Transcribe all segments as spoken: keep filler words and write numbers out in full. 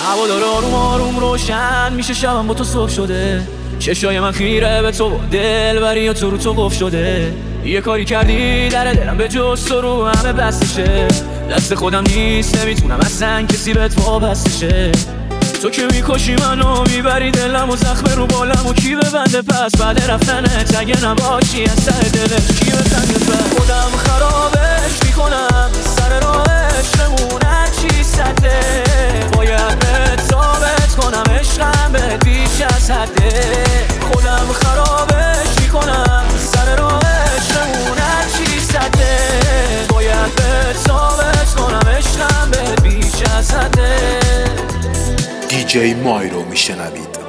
هوا داره آروم آروم روشن میشه، شبم با تو صبح شده، چشای من خیره به تو، دل بری تو رو تو قف شده. یه کاری کردی در دلم به جز تو رو همه بستشه، دست خودم نیست نمیتونم اصلا کسی به تو وابستشه. تو که میکشی منو میبری دلم و زخم رو بالم و کی ببنده پس بعد رفتنت اگه نباشی از ته دلت کی بزنده پس. خودم خرابش میکنم سر راهش نمون هرچی سده، باید به ثابت کنم عشقم به بیش از حده. خودم خرابش میکنم سر راهش نمون هرچی سده، باید به ثابت کنم عشقم به بیش از حده. دی جی مایرو میشنوید.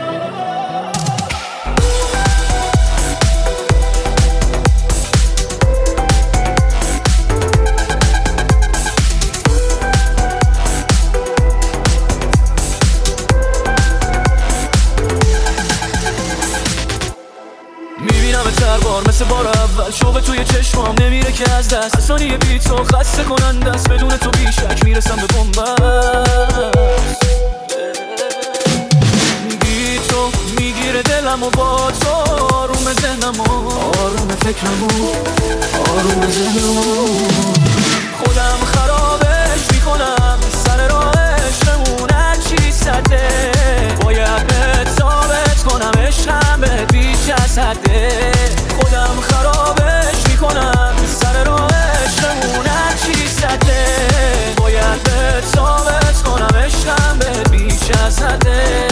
میبینم هر بار مثل بار اول، شوق توی چشمام نمیره که از دست، ثانیه بی تو خسته کننده است، بدون تو بیشک میرسم به بنبست. بی تو میگیره دلم و با تو آروم ذهنم و آروم فکرم و آروم ذهنم. خودم خرابش میکنم سر راهش نمون هرچی سده، باید به ثابت کنم عشقم به بیش از حده. خودم خرابش میکنم سر راهش نمون هرچی سده، باید به ثابت کنم عشقم به بیش از حده.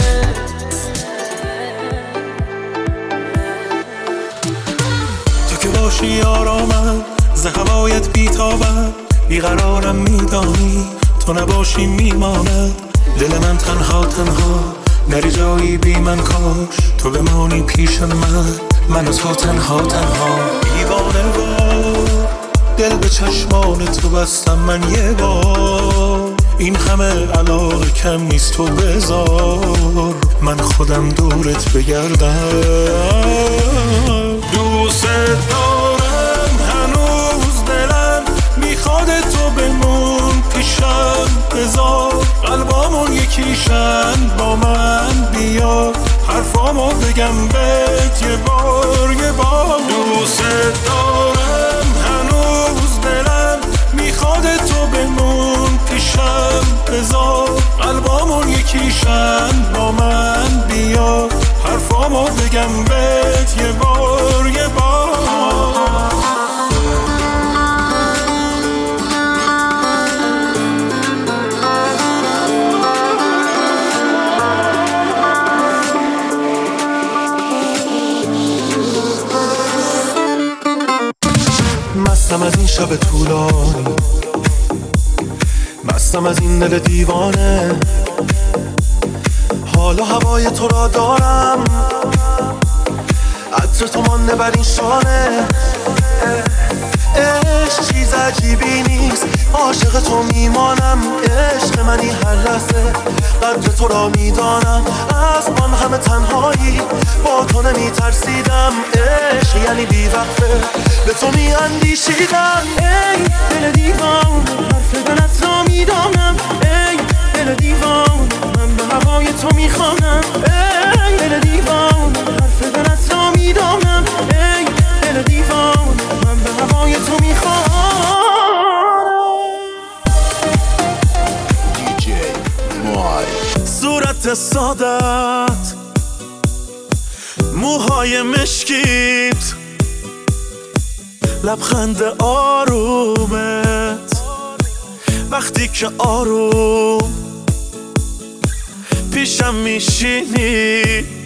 تو که باشی آرامم ز هوایت بیتابم، بیقرارم میدانی تو نباشی میماند دل من تنها تنها، نری جایی بی من کاش تو بمانی پیش من، من و تو تنها تنها. دیوانه وار دل به چشمان تو بستم من یه بار، این همه علاقه کم نیست تو بذار من خودم دورت بگردم. دوست دارم هنوز دلم میخواد تو بمون پیشم، بذار قلبامون یکیشن با من بیا حرفامو بگم بهت یه بار یه بار. دوست دارم هنوز دلم میخواد تو بمون پیشم، بذار قلبامون یکیشن با من بیا حرفامو بگم بهت یه بار یه بار. مستم از این شب طولانی، مستم از این دل دیوانه، حالا هوای تو را دارم، عطر تو مانده بر این شانه. عشق چیز عجیبی نیست، عاشق تو میمانم، عشق منی هر لحظه قدر تو را میدانم، از من همه تنهایی با تو نمی ترسیدم، عشق یعنی بی وقفه به تو می اندیشیدم. ای دل دیوان حرف دلت را میدانم، ای دل دیوان من به هوای تو میخوانم، ای دل دیوان حرف دلت را میدانم، ای دل دیوان من به هوای تو میخوانم. دی جی مایرو. صورت سادت، موهای مشکیت، لبخند آرومت، وقتی که آروم پیشم میشینی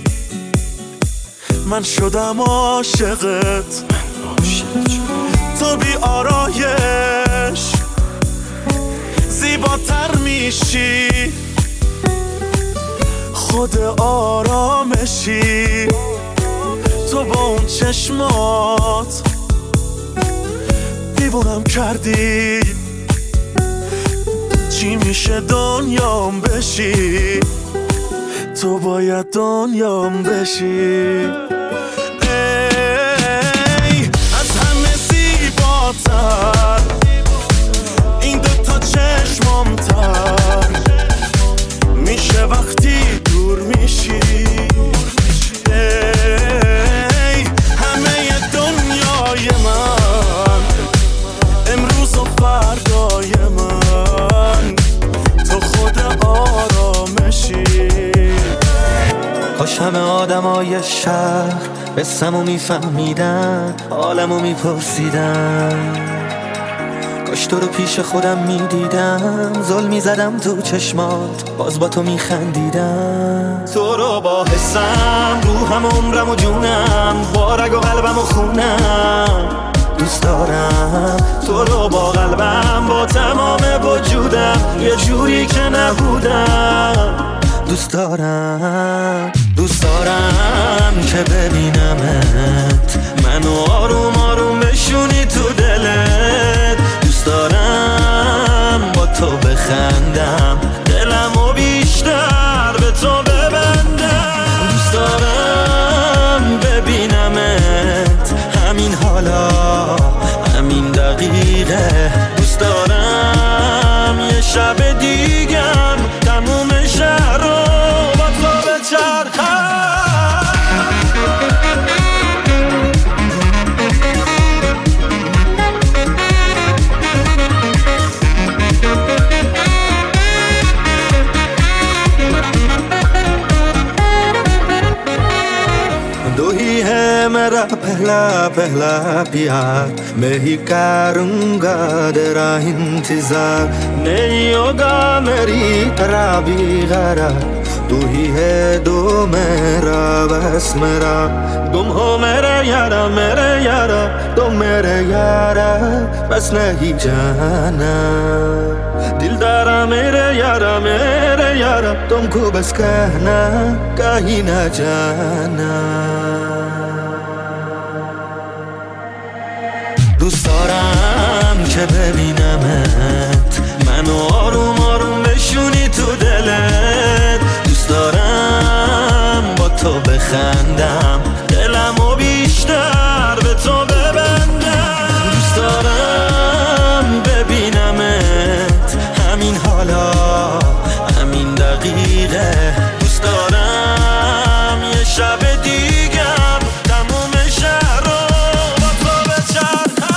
من شدم عاشقت. تو بی آرایش زیباتر میشی، خود آرامشی تو با اون چشمات دیوونم کردی، چی میشه دنیام بشی، تو باید دنیام بشی. ای از همه زیباتر این دوتا چشمام تر، همه آدمای شهر قصه‌مو میفهمیدن، حالمو میپرسیدن. کاش تو رو پیش خودم میدیدم، زل میزدم تو چشمات، باز با تو میخندیدم. تو رو با حسم، روحم، عمرم و جونم، با رگ و قلبم و خونم دوست دارم. تو رو با قلبم، با تمام وجودم، یه جوری که نبودم دوست دارم. دوست دارم که ببینمت، منو آروم آروم بشونی تو دلت. دوست دارم با تو بخندم، دلمو بیشتر به تو ببندم. دوست دارم ببینمت همین حالا، همین دقیقه. دوست دارم یه شب دیگم تموم شهر رو با تو بچرخم. दो ही है मेरा पहला पहला प्यार, मैं ही करूँगा तेरा इंतजार। नहीं होगा मेरी तरह भी गरा, तू ही है दो मेरा बस मेरा। तुम हो मेरे यारा मेरे यारा, तुम मेरे यारा बस नहीं जाना। दिलदारा मेरे यारा मेरे यारा, तुमको बस कहना कहीं ना जाना। دوست دارم که ببینمت، منو آروم آروم بشونی تو دلت. دوست دارم با تو بخندم، دلمو بیشتر به تو ببندم. دوست دارم ببینمت همین حالا، همین دقیقه. دوست دارم یه شب دیگم تموم شهر رو با تو بچرخم.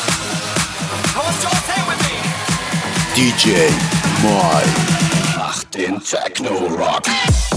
دی جی مایر. den Techno-Rock.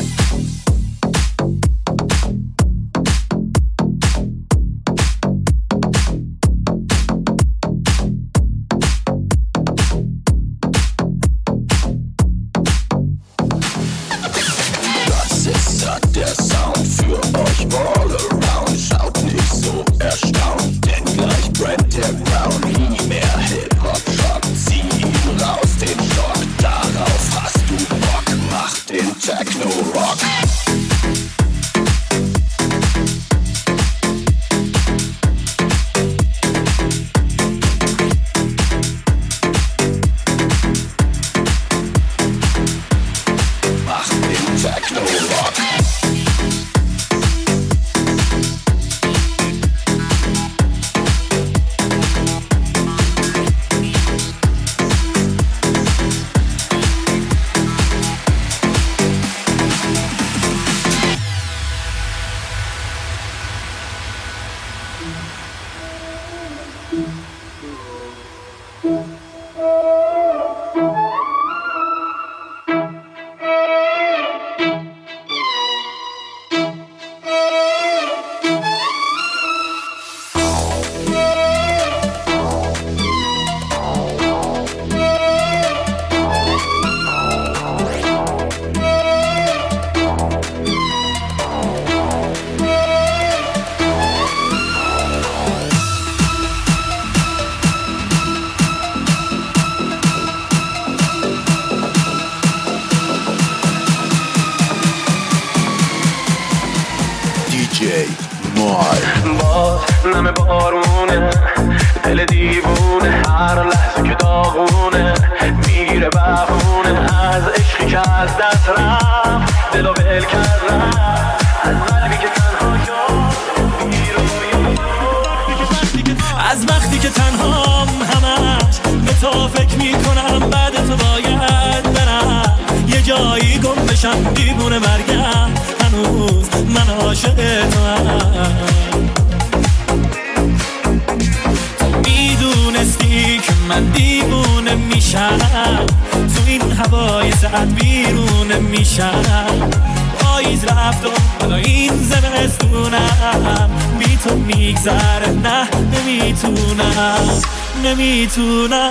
نم بارونه دل دیوونه هر لحظه که داغونه میگیره بهونه از عشقی که از دست رفت دلو ول کرد از قلبی که تنها شد از وقتی که تنهام همش به تو فکر میکنم بعد تو باید برم یه جایی گم بشم دیوونه مرگم هنوز من عاشق تو هم میدونستی که من دیوونه میشم تو این هوای ساعت بیرونه میشم پاییز رفت و حالا این زمستونم بی تو میگذره نه نمیتونم نمیتونم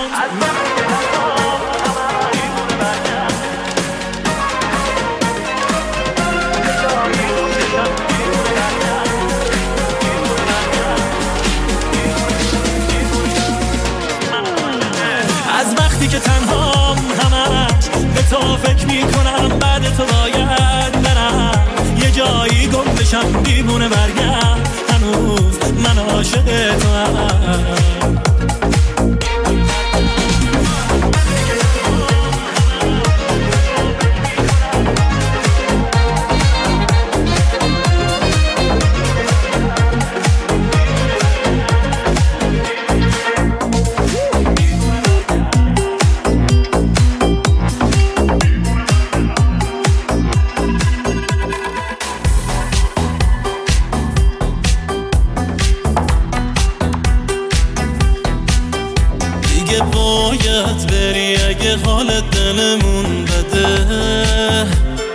از وقتی که تنهام همش به تو فکر میکنم بعد تو باید برم یه جایی گم بشم دیوونه برگم هنوز من عاشق تو هم باید بری اگه حال دلمون بده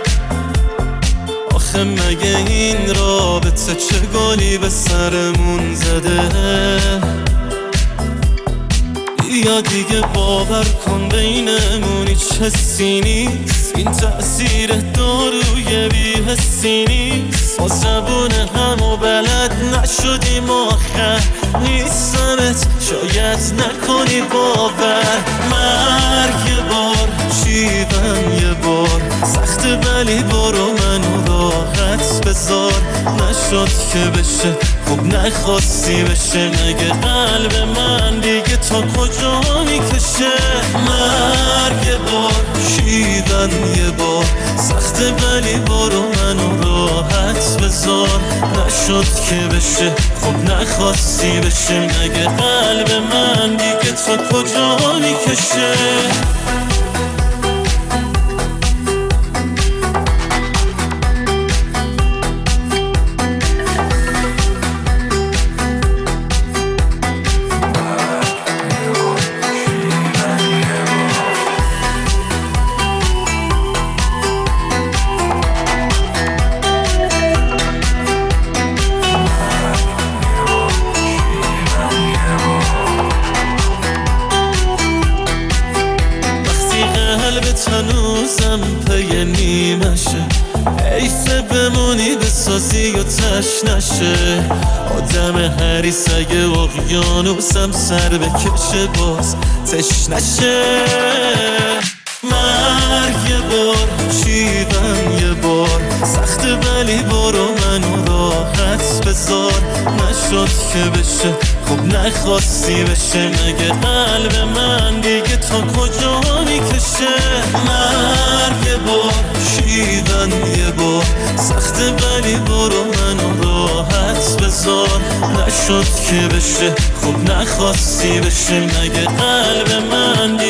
آخه مگه این رابطه چه گلی به سرمون زده یا دیگه باور کن بینمون هیچ حسی نیست این تأثیر داروی بی حسی نیست با زبون هم و بلد نشدیم آخر نیستمت شاید نکنی باور مرگ یه بار شیون یه بار سخت ولی برو منو راحت بذار نشد که بشه خب نخواستی بشه مگه قلب من دیگه تا کجا میکشه مرگ یه بار شیون یه بار سخت ولی برو منو راحت بذار نشد که بشه خب نخواستی بشه مگه قلب من دیگه تا کجا میکشه دلت هنوزم پی نیمشه، حیفه بمونی بسازی و تش نشه. آدم هریس اگه اقیانوسم سر بکشه باز تش نشه. مرگ یه بار، شیون یه بار، سخت ولی برو منو راحت بذار. نشد که بشه خب نخواستی بشه، مگه قلب من دیگه تا کجا میکشه. مرگ یه بار، شیون یه بار، سخت ولی برو منو راحت بذار. نشد که بشه خب نخواستی بشه، مگه قلب من